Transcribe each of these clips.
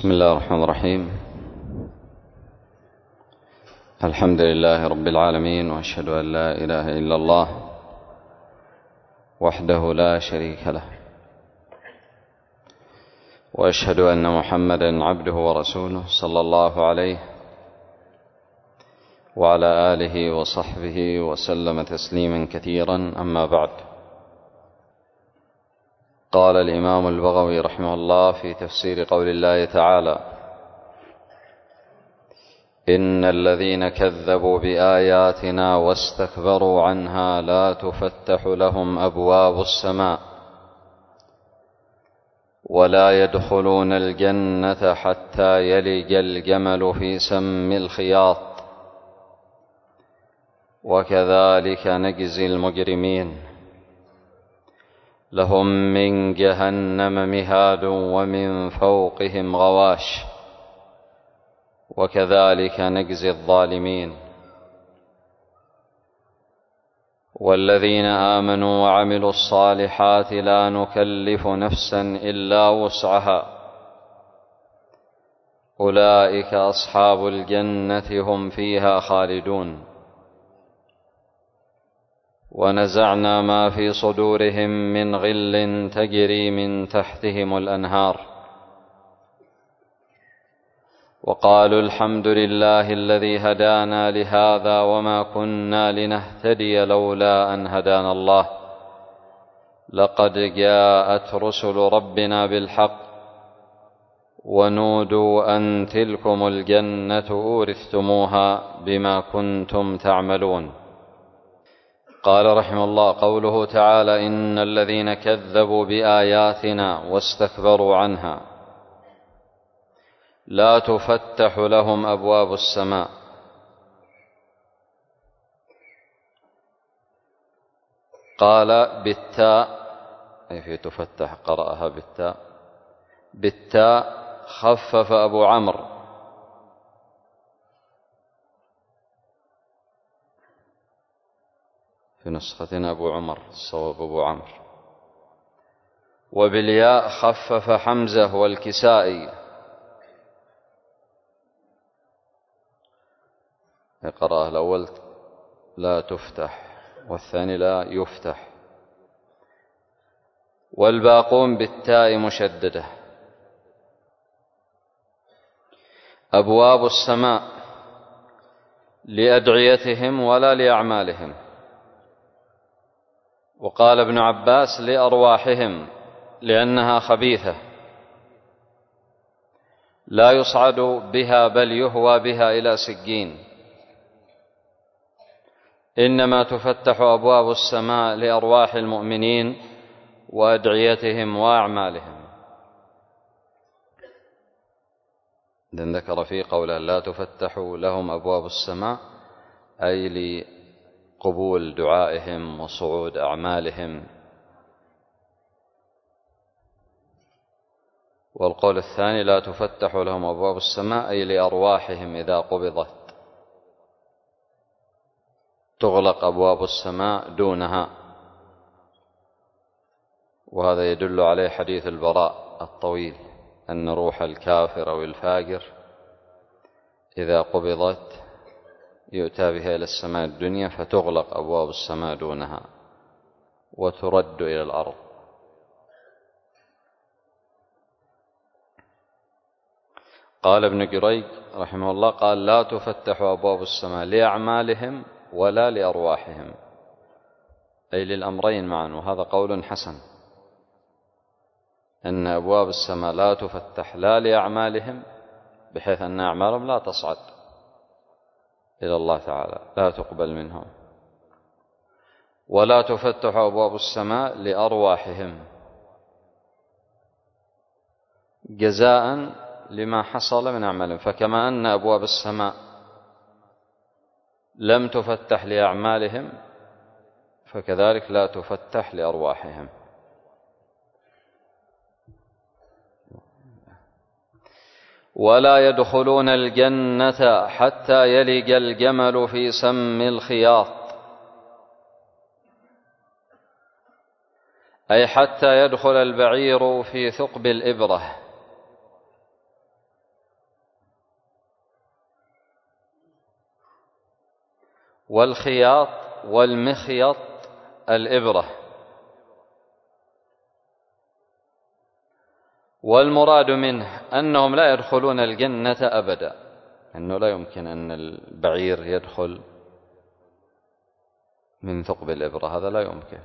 بسم الله الرحمن الرحيم. الحمد لله رب العالمين، وأشهد أن لا إله إلا الله وحده لا شريك له، وأشهد أن محمدا عبده ورسوله صلى الله عليه وعلى آله وصحبه وسلم تسليما كثيرا. أما بعد، قال الإمام البغوي رحمه الله في تفسير قول الله تعالى: إن الذين كذبوا بآياتنا واستكبروا عنها لا تفتح لهم أبواب السماء ولا يدخلون الجنة حتى يلج الجمل في سم الخياط وكذلك نجزي المجرمين. لهم من جهنم مهاد ومن فوقهم غواش وكذلك نجزي الظالمين. والذين آمنوا وعملوا الصالحات لا نكلف نفسا إلا وسعها أولئك أصحاب الجنة هم فيها خالدون. ونزعنا ما في صدورهم من غل تجري من تحتهم الأنهار وقالوا الحمد لله الذي هدانا لهذا وما كنا لنهتدي لولا أن هدانا الله لقد جاءت رسل ربنا بالحق ونودوا أن تلكم الجنة أورثتموها بما كنتم تعملون. قال رحمه الله: قوله تعالى: إن الذين كذبوا بآياتنا واستكبروا عنها لا تفتح لهم أبواب السماء. قال بالتاء، أي في تفتح، قرأها بالتاء. بالتاء خفف أبو عمرو، في نسختنا أبو عمر، الصواب أبو عمرو. وبالياء خفف حمزة والكسائي، قرأه الأول لا تفتح والثاني لا يفتح. والباقون بالتاء مشددة. أبواب السماء لأدعيتهم ولا لأعمالهم. وقال ابن عباس لأرواحهم لأنها خبيثة لا يصعد بها بل يهوى بها إلى سجين. إنما تفتح أبواب السماء لأرواح المؤمنين وأدعيتهم وأعمالهم. إذن ذكر في قوله لا تفتح لهم أبواب السماء أي لقبول دعائهم وصعود أعمالهم. والقول الثاني لا تفتح لهم أبواب السماء أي لأرواحهم إذا قبضت تغلق أبواب السماء دونها. وهذا يدل عليه حديث البراء الطويل أن روح الكافر أو الفاجر إذا قبضت يؤتى بها إلى السماء الدنيا فتغلق أبواب السماء دونها وترد إلى الأرض. قال ابن جريج رحمه الله: قال لا تفتح أبواب السماء لأعمالهم ولا لأرواحهم، أي للأمرين معا. وهذا قول حسن، أن أبواب السماء لا تفتح لا لأعمالهم بحيث أن أعمالهم لا تصعد إلى الله تعالى، لا تقبل منهم، ولا تفتح أبواب السماء لأرواحهم جزاء لما حصل من أعمالهم. فكما أن أبواب السماء لم تفتح لأعمالهم فكذلك لا تفتح لأرواحهم. ولا يدخلون الجنة حتى يلج الجمل في سم الخياط، أي حتى يدخل البعير في ثقب الإبرة. والخياط والمخيط الإبرة. والمراد منه أنهم لا يدخلون الجنة أبدا، أنه لا يمكن أن البعير يدخل من ثقب الإبرة، هذا لا يمكن،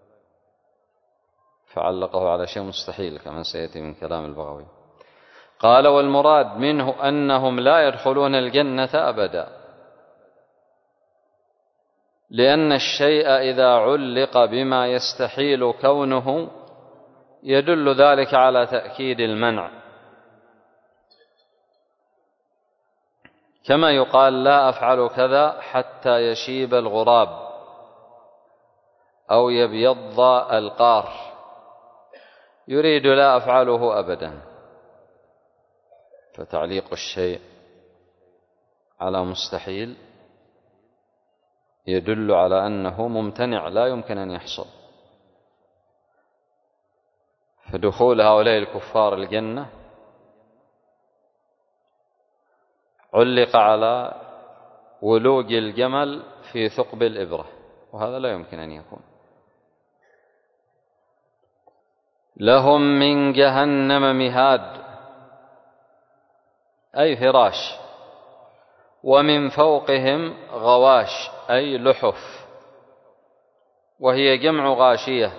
فعلقه على شيء مستحيل كما سيأتي من كلام البغوي. قال: والمراد منه أنهم لا يدخلون الجنة أبدا، لأن الشيء إذا علق بما يستحيل كونه يدل ذلك على تأكيد المنع، كما يقال: لا أفعل كذا حتى يشيب الغراب أو يبيض القار، يريد لا أفعله أبدا. فتعليق الشيء على مستحيل يدل على أنه ممتنع لا يمكن أن يحصل. فدخول هؤلاء الكفار الجنة علق على ولوج الجمل في ثقب الإبرة، وهذا لا يمكن أن يكون. لهم من جهنم مهاد، أي فراش، ومن فوقهم غواش، أي لحف، وهي جمع غاشية،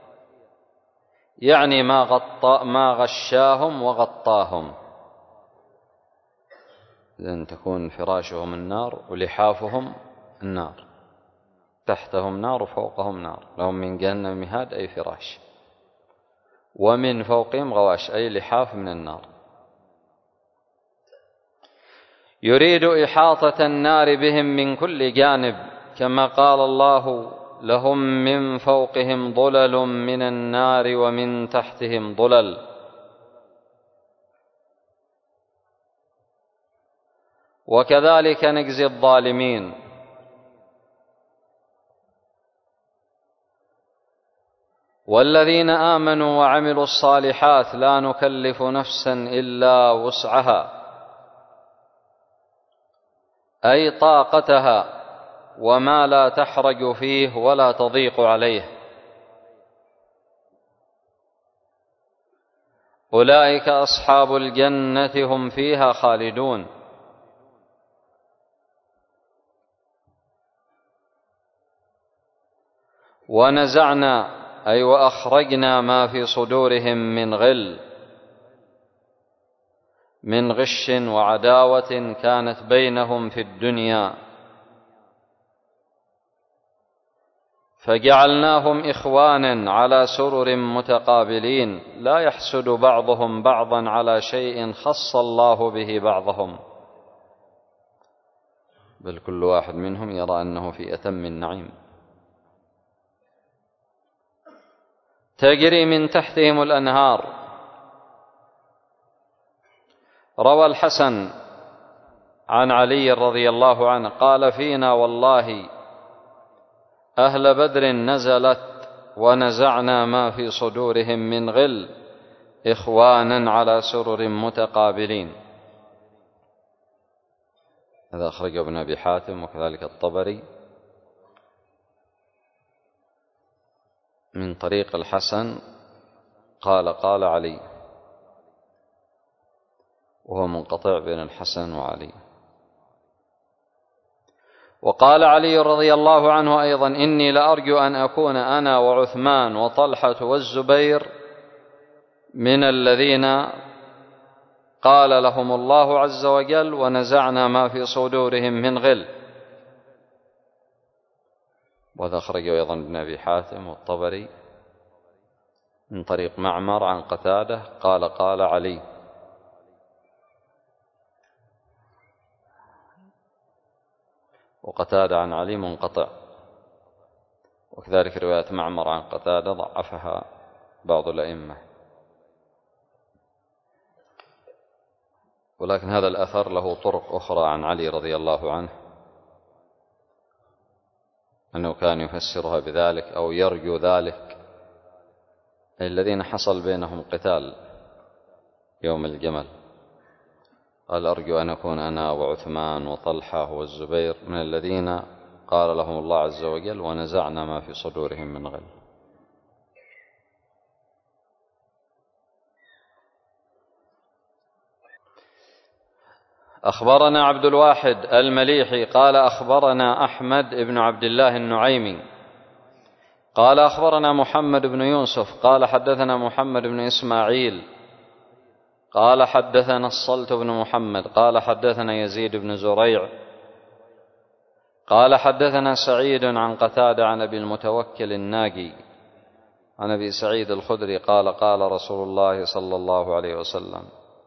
يعني ما غشاهم وغطاهم. إذن تكون فراشهم النار ولحافهم النار، تحتهم نار وفوقهم نار. لهم من جهنم مهاد، أي فراش، ومن فوقهم غواش، أي لحاف من النار. يريد إحاطة النار بهم من كل جانب، كما قال الله: لهم من فوقهم ظلل من النار ومن تحتهم ظلل. وكذلك نجزي الظالمين. والذين آمنوا وعملوا الصالحات لا نكلف نفسا إلا وسعها، أي طاقتها، وما لا تحرج فيه ولا تضيق عليه. أولئك أصحاب الجنة هم فيها خالدون. ونزعنا، أي وأخرجنا ما في صدورهم من غل، من غش وعداوة كانت بينهم في الدنيا، فجعلناهم إخوانا على سرر متقابلين، لا يحسد بعضهم بعضا على شيء خص الله به بعضهم، بل كل واحد منهم يرى أنه في أتم النعيم. تجري من تحتهم الأنهار. روى الحسن عن علي رضي الله عنه قال: فينا والله أهل بدر نزلت ونزعنا ما في صدورهم من غل، إخوانا على سرر متقابلين. هذا أخرجه ابن أبي حاتم وكذلك الطبري من طريق الحسن قال علي، وهو منقطع بين الحسن وعلي. وقال علي رضي الله عنه أيضا: إني لأرجو أن أكون أنا وعثمان وطلحة والزبير من الذين قال لهم الله عز وجل: ونزعنا ما في صدورهم من غل. وهذا أخرجه أيضا ابن أبي حاتم والطبري من طريق معمر عن قتادة قال علي. وقتادة عن علي منقطع، وكذلك رواية معمر عن قتادة ضعفها بعض الأئمة. ولكن هذا الأثر له طرق أخرى عن علي رضي الله عنه، أنه كان يفسرها بذلك أو يرجو ذلك، الذين حصل بينهم قتال يوم الجمل، قال: أرجو أن أكون أنا وعثمان وطلحة والزبير من الذين قال لهم الله عز وجل: ونزعنا ما في صدورهم من غل. أخبرنا عبد الواحد المليحي قال أخبرنا أحمد بن عبد الله النعيمي قال أخبرنا محمد بن يوسف قال حدثنا محمد بن إسماعيل قال حدثنا الصلت بن محمد قال حدثنا يزيد بن زريع قال حدثنا سعيد عن قتادة عن أبي المتوكل الناجي عن أبي سعيد الخدري قال قال رسول الله صلى الله عليه وسلم: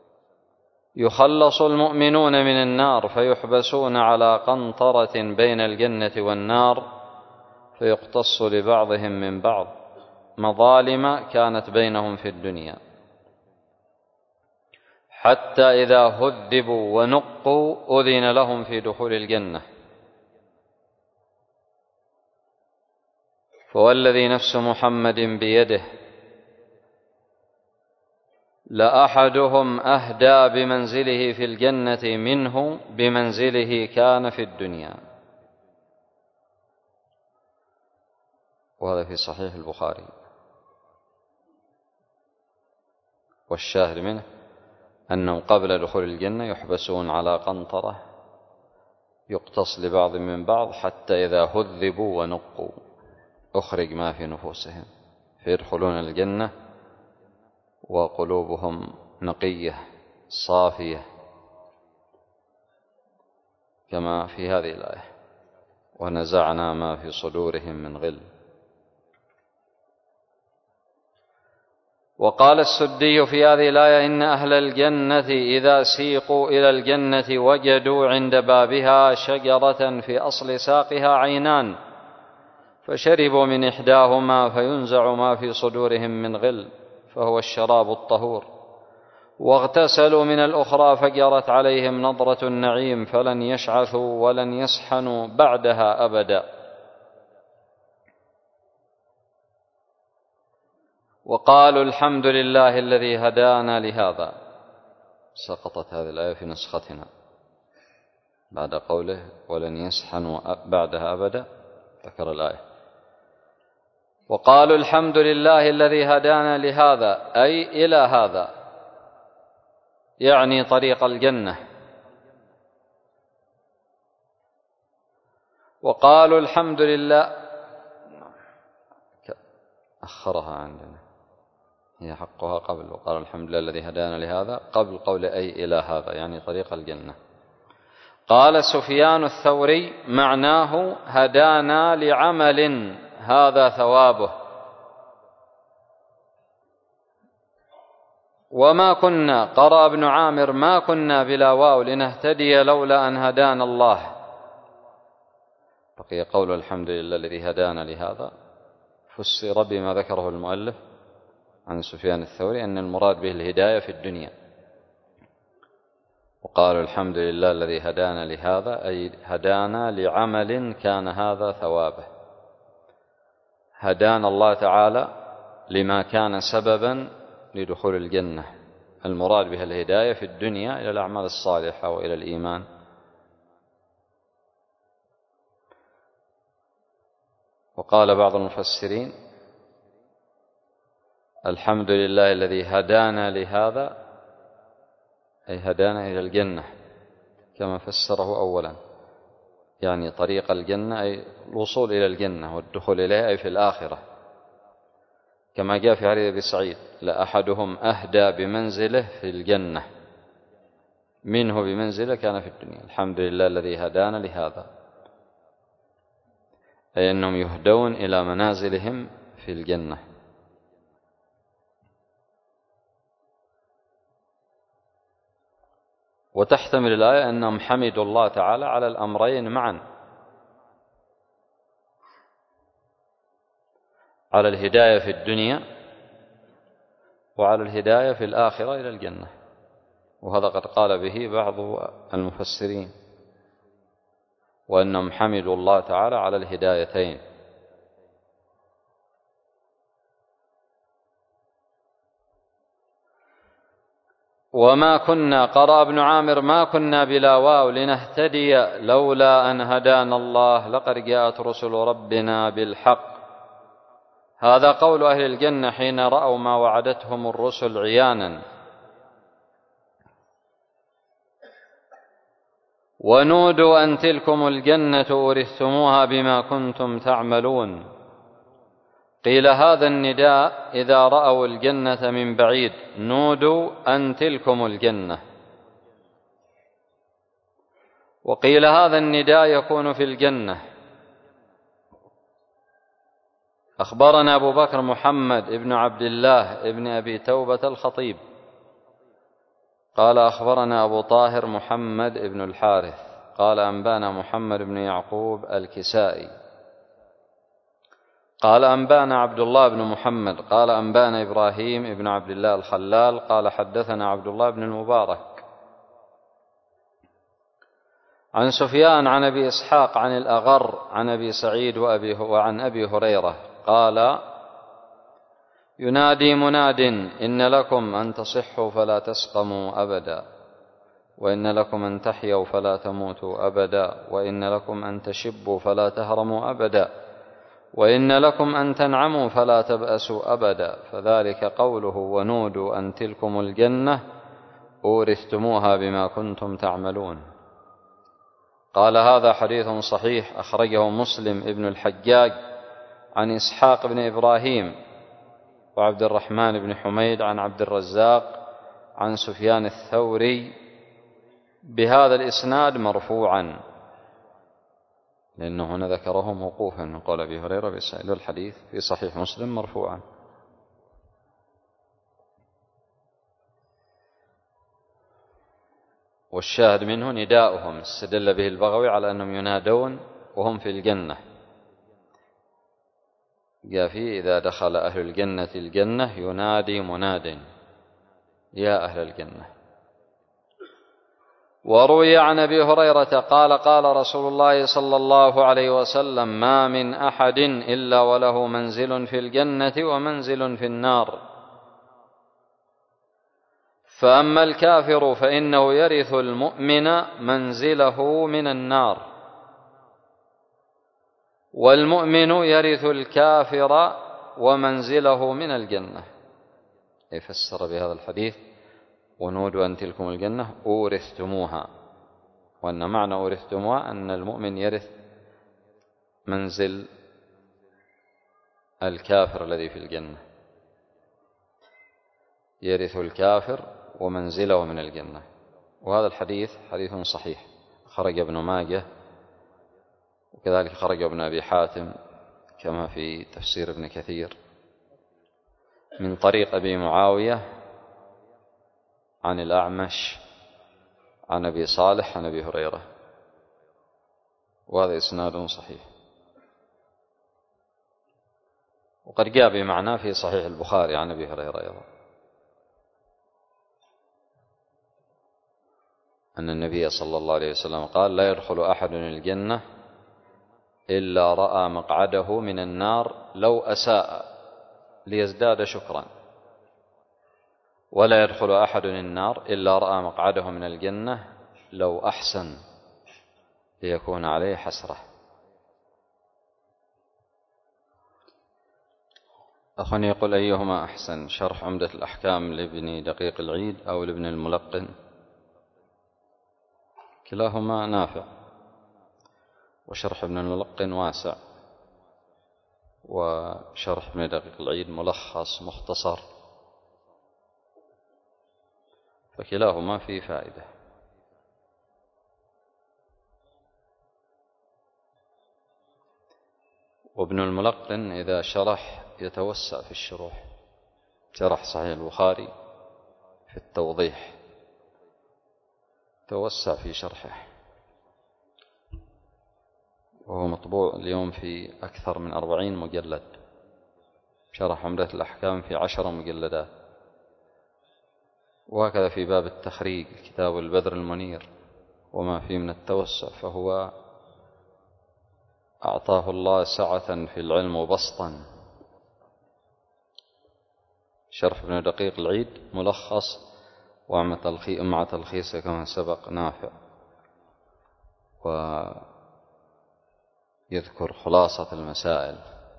يخلص المؤمنون من النار فيحبسون على قنطرة بين الجنة والنار فيقتص لبعضهم من بعض مظالم كانت بينهم في الدنيا، حتى إذا هذبوا ونقوا أذن لهم في دخول الجنة. فوالذي نفس محمد بيده لأحدهم أهدى بمنزله في الجنة منه بمنزله كان في الدنيا. وهذا في صحيح البخاري. والشاهد منه أنهم قبل دخول الجنة يحبسون على قنطرة يقتص لبعض من بعض حتى إذا هذبوا ونقوا أخرج ما في نفوسهم فيدخلون الجنة وقلوبهم نقية صافية، كما في هذه الآية: ونزعنا ما في صدورهم من غل. وقال السدي في هذه الآية: إن أهل الجنة إذا سيقوا إلى الجنة وجدوا عند بابها شجرة في أصل ساقها عينان، فشربوا من إحداهما فينزع ما في صدورهم من غل، فهو الشراب الطهور، واغتسلوا من الأخرى فجرت عليهم نضرة النعيم فلن يشعثوا ولن يسحنوا بعدها أبدا. وقالوا الحمد لله الذي هدانا لهذا. سقطت هذه الآية في نسختنا بعد قوله ولن يسحنوا بعدها أبدا، ذكر الآية: وقالوا الحمد لله الذي هدانا لهذا، أي إلى هذا، يعني طريق الجنة. وقالوا الحمد لله، أخرها عندنا، هي حقها قبل وقالوا الحمد لله الذي هدانا لهذا قبل قول أي إلى هذا، يعني طريق الجنة. قال سفيان الثوري: معناه هدانا لعمل هذا ثوابه. وما كنا، قرأ ابن عامر: ما كنا بلا واو لنهتدي لولا أن هدانا الله. بقي قول الحمد لله الذي هدانا لهذا، فسر بما ذكره المؤلف عن سفيان الثوري أن المراد به الهداية في الدنيا. وقالوا الحمد لله الذي هدانا لهذا، أي هدانا لعمل كان هذا ثوابه. هدانا الله تعالى لما كان سببا لدخول الجنة، المراد بها الهداية في الدنيا إلى الأعمال الصالحة وإلى الإيمان. وقال بعض المفسرين: الحمد لله الذي هدانا لهذا، أي هدانا إلى الجنة، كما فسره أولا، يعني طريق الجنة أي الوصول إلى الجنة والدخول إليها أي في الآخرة، كما جاء في حديث أبي سعيد: لأحدهم أهدى بمنزله في الجنة منه بمنزله كان في الدنيا. الحمد لله الذي هدانا لهذا، أي أنهم يهدون إلى منازلهم في الجنة. وتحتمل الآية أنهم حمدوا الله تعالى على الأمرين معا، على الهداية في الدنيا وعلى الهداية في الآخرة إلى الجنة. وهذا قد قال به بعض المفسرين، وأنهم حمدوا الله تعالى على الهدايتين. وما كنا، قرأ ابن عامر: ما كنا بلا واو لنهتدي لولا أن هدانا الله لقد جاءت رسل ربنا بالحق. هذا قول أهل الجنة حين رأوا ما وعدتهم الرسل عيانا. ونودوا أن تلكم الجنة أورثتموها بما كنتم تعملون. قيل هذا النداء إذا رأوا الجنة من بعيد، نودوا أن تلكم الجنة. وقيل هذا النداء يكون في الجنة. أخبرنا أبو بكر محمد بن عبد الله بن أبي توبة الخطيب قال أخبرنا أبو طاهر محمد بن الحارث قال أنبانا محمد بن يعقوب الكسائي قال أنبانا عبد الله بن محمد قال أنبانا إبراهيم بن عبد الله الخلال قال حدثنا عبد الله بن المبارك عن سفيان عن أبي إسحاق عن الأغر عن أبي سعيد وعن أبي هريرة قال: ينادي مناد: إن لكم أن تصحوا فلا تسقموا أبدا، وإن لكم أن تحيوا فلا تموتوا أبدا، وإن لكم أن تشبوا فلا تهرموا أبدا، وإن لكم أن تنعموا فلا تبأسوا أبدا. فذلك قوله: ونودوا أن تلكم الجنة أورثتموها بما كنتم تعملون. قال: هذا حديث صحيح أخرجه مسلم ابن الحجاج عن إسحاق بن إبراهيم وعبد الرحمن بن حميد عن عبد الرزاق عن سفيان الثوري بهذا الإسناد مرفوعا، لأنه هنا ذكره موقوفا من قول أبي هريرة بسائل الحديث في صحيح مسلم مرفوعا. والشاهد منه نداؤهم، استدل به البغوي على أنهم ينادون وهم في الجنة. جاء فيه: إذا دخل أهل الجنة الجنة ينادي مناد يا أهل الجنة. وروي عن أبي هريرة قال: قال رسول الله صلى الله عليه وسلم: ما من أحد إلا وله منزل في الجنة ومنزل في النار، فأما الكافر فإنه يرث المؤمن منزله من النار، والمؤمن يرث الكافر ومنزله من الجنة. يفسر بهذا الحديث: ونودوا أن تلكم الجنة أورثتموها، وأن معنى أورثتموها أن المؤمن يرث منزل الكافر الذي في الجنة، يرث الكافر ومنزله من الجنة. وهذا الحديث حديث صحيح، خرج ابن ماجه، وكذلك خرج ابن أبي حاتم كما في تفسير ابن كثير من طريق أبي معاوية عن الأعمش عن أبي صالح عن أبي هريرة، وهذا إسناد صحيح. وقد جاء بمعناه في صحيح البخاري عن أبي هريرة أيضا أن النبي صلى الله عليه وسلم قال: لا يدخل أحد الجنة إلا رأى مقعده من النار لو أساء ليزداد شكرا، ولا يدخل أحد النار إلا رأى مقعده من الجنة لو أحسن ليكون عليه حسرة. أخواني يقول: أيهما أحسن، شرح عمدة الأحكام لابن دقيق العيد أو لابن الملقن؟ كلاهما نافع، وشرح ابن الملقن واسع، وشرح ابن دقيق العيد ملخص مختصر، فكلاهما فيه فائدة. وابن الملقن إذا شرح يتوسع في الشروح، شرح صحيح البخاري في التوضيح توسع في شرحه، وهو مطبوع اليوم في أكثر من 40 مجلد. شرح عمدة الأحكام في 10 مجلدات، وهكذا في باب التخريج كتاب البدر المنير وما فيه من التوسع، فهو أعطاه الله سعة في العلم وبسطا. شرح ابن دقيق العيد ملخص ومع تلخيصه كما سبق نافع، ويذكر خلاصة المسائل.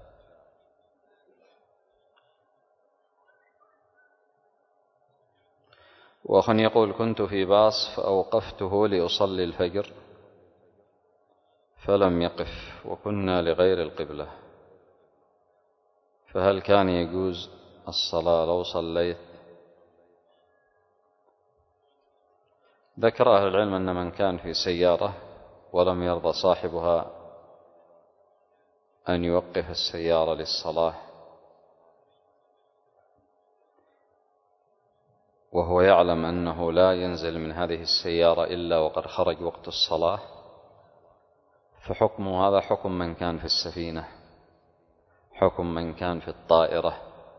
وأخ يقول: كنت في باص فأوقفته لأصلي الفجر فلم يقف وكنا لغير القبلة، فهل كان يجوز الصلاة لو صليت؟ ذكر أهل العلم أن من كان في سيارة ولم يرضى صاحبها أن يوقف السيارة للصلاة، وهو يعلم أنه لا ينزل من هذه السيارة إلا وقد خرج وقت الصلاة، فحكمه هذا حكم من كان في السفينة، حكم من كان في الطائرة.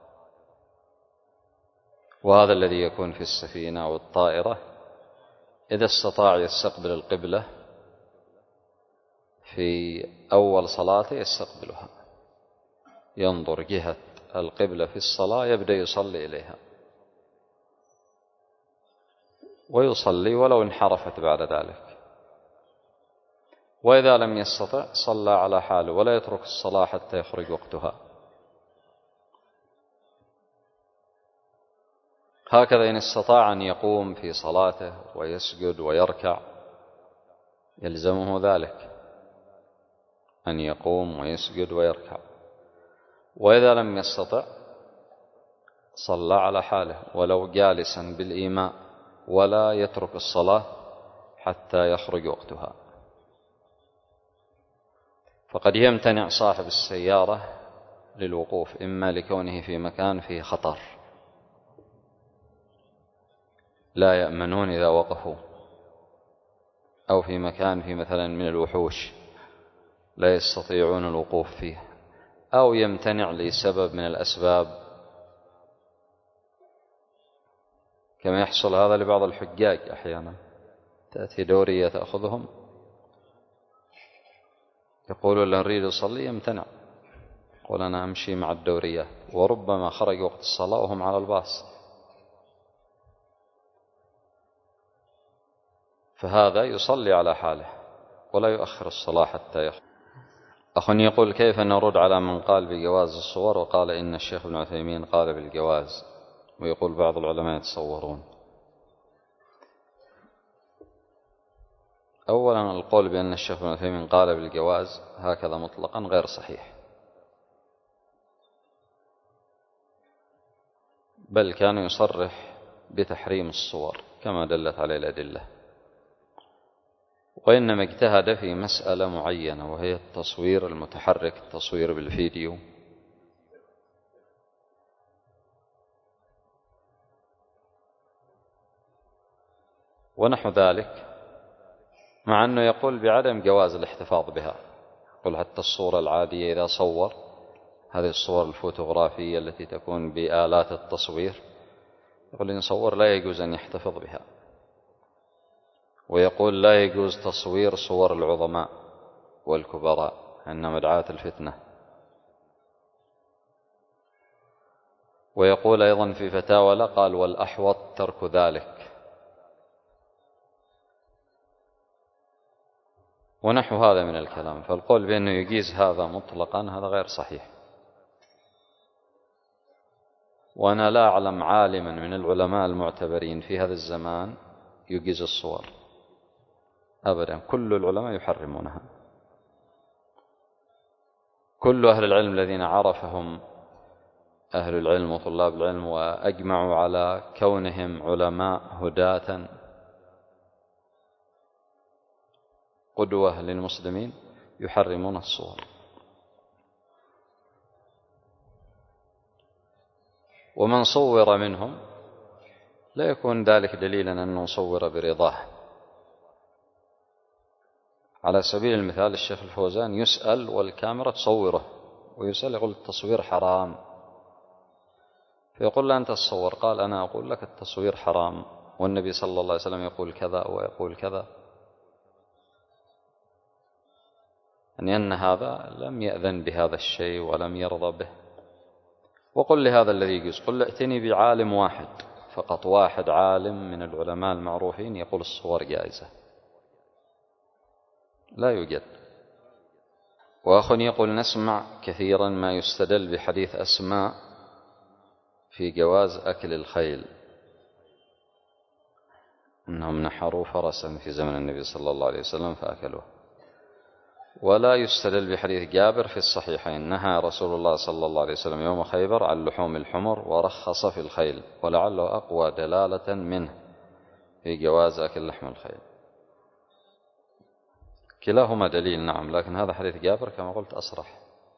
وهذا الذي يكون في السفينة أو الطائرة إذا استطاع يستقبل القبلة في أول صلاته يستقبلها، ينظر جهة القبلة في الصلاة، يبدأ يصلي إليها ويصلي ولو انحرفت بعد ذلك. وإذا لم يستطع صلى على حاله ولا يترك الصلاة حتى يخرج وقتها. هكذا إن استطاع أن يقوم في صلاته ويسجد ويركع يلزمه ذلك، أن يقوم ويسجد ويركع. وإذا لم يستطع صلى على حاله ولو جالسا بالإيماء، ولا يترك الصلاة حتى يخرج وقتها. فقد يمتنع صاحب السيارة للوقوف، إما لكونه في مكان فيه خطر لا يأمنون إذا وقفوا، أو في مكان فيه مثلا من الوحوش لا يستطيعون الوقوف فيه، أو يمتنع لسبب من الأسباب، كما يحصل هذا لبعض الحجاج أحيانا، تأتي دورية تأخذهم يقولون لا نريد نصلي، يمتنع، يقول أنا أمشي مع الدورية، وربما خرج وقت الصلاة وهم على الباص، فهذا يصلي على حاله ولا يؤخر الصلاة حتى يخرج. أخ يقول: كيف نرد على من قال بجواز الصور وقال إن الشيخ ابن عثيمين قال بالجواز، ويقول بعض العلماء يتصورون؟ أولا، القول بأن الشيخ ابن عثيمين قال بالجواز هكذا مطلقا غير صحيح، بل كان يصرح بتحريم الصور كما دلت عليه الأدلة، وإنما اجتهد في مسألة معينة وهي التصوير المتحرك، التصوير بالفيديو. ونحو ذلك، مع أنه يقول بعدم جواز الاحتفاظ بها، يقول حتى الصورة العادية إذا صور هذه الصور الفوتوغرافية التي تكون بآلات التصوير، يقول إن صور لا يجوز أن يحتفظ بها، ويقول لا يجوز تصوير صور العظماء والكبراء أنها مدعاة الفتنة. ويقول أيضا في فتاوى قال: والأحوط ترك ذلك، ونحو هذا من الكلام. فالقول بأنه يجيز هذا مطلقا هذا غير صحيح. وأنا لا أعلم عالما من العلماء المعتبرين في هذا الزمان يجيز الصور أبدا، كل العلماء يحرمونها. كل أهل العلم الذين عرفهم أهل العلم وطلاب العلم وأجمعوا على كونهم علماء هداة قدوة للمسلمين يحرمون الصور. ومن صور منهم لا يكون ذلك دليلا أنه صور برضاه. على سبيل المثال الشيخ الفوزان يسأل والكاميرا تصوره، ويسأل يقول التصوير حرام، فيقول لا أنت تصور، قال أنا أقول لك التصوير حرام، والنبي صلى الله عليه وسلم يقول كذا ويقول كذا، أن هذا لم يأذن بهذا الشيء ولم يرضى به. وقل لهذا الذي يجوز، قل ائتني بعالم واحد فقط واحد عالم من العلماء المعروفين يقول الصور جائزة، لا يوجد. وأخ يقول نسمع كثيرا ما يستدل بحديث أسماء في جواز أكل الخيل، أنهم نحروا فرسا في زمن النبي صلى الله عليه وسلم فأكلوه، ولا يستدل بحديث جابر في الصحيحين نهى رسول الله صلى الله عليه وسلم يوم خيبر عن لحوم الحمر ورخص في الخيل، ولعله أقوى دلالة منه في جواز أكل لحم الخيل. كلاهما دليل نعم، لكن هذا حديث جابر كما قلت أصرح.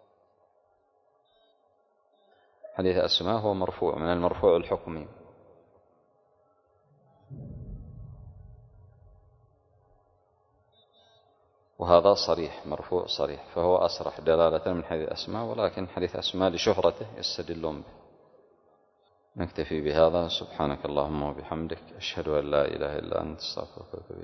حديث أسماء هو مرفوع، من المرفوع الحكمي. وهذا صريح، مرفوع صريح، فهو أصرح دلالة من حديث أسماء، ولكن حديث أسماء لشهرته يستدلون به. نكتفي بهذا. سبحانك اللهم وبحمدك، أشهد أن لا إله إلا أنت، استغفرك وأتوب إليك.